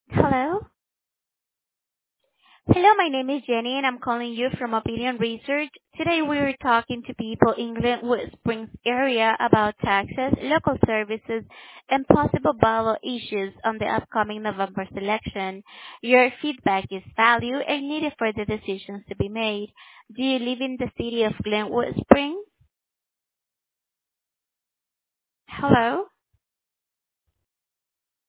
Hello? Hello, my name is Jenny and I'm calling you from Opinion Research. Today we're talking to people in Glenwood Springs area about taxes, local services, and possible ballot issues on the upcoming November election. Your feedback is valued and needed for the decisions to be made. Do you live in the city of Glenwood Springs? Hello?